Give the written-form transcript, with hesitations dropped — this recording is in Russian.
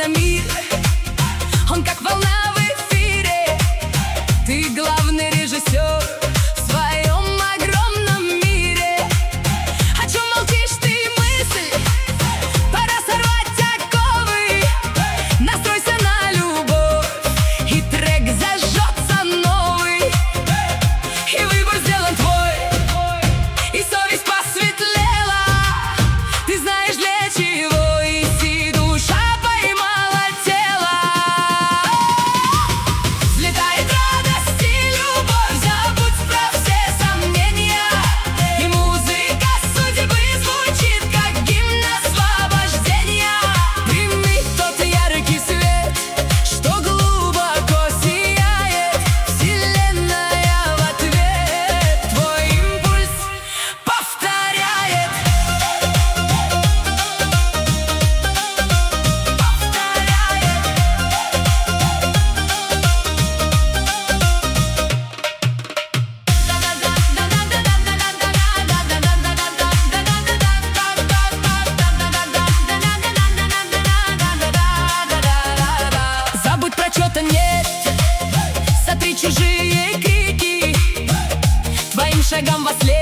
на мир. Он как волна в эфире. Ты главный режиссер в своем огромном мире. О чем молчишь ты, мысль? Пора сорвать оковы. Настройся на любовь, и трек зажжется новый. И выбор сделан твой, и совесть посветлела. Ты знаешь, для чего идти, душа поймала тело. Взлетает радость и любовь, забудь про все сомнения. И музыка судьбы звучит, как гимн освобождения. Прими тот яркий свет, что глубоко сияет. Вселенная в ответ твой импульс повторяет. Забудь про чё-то нет, сотри чужие крики. Твоим шагам во след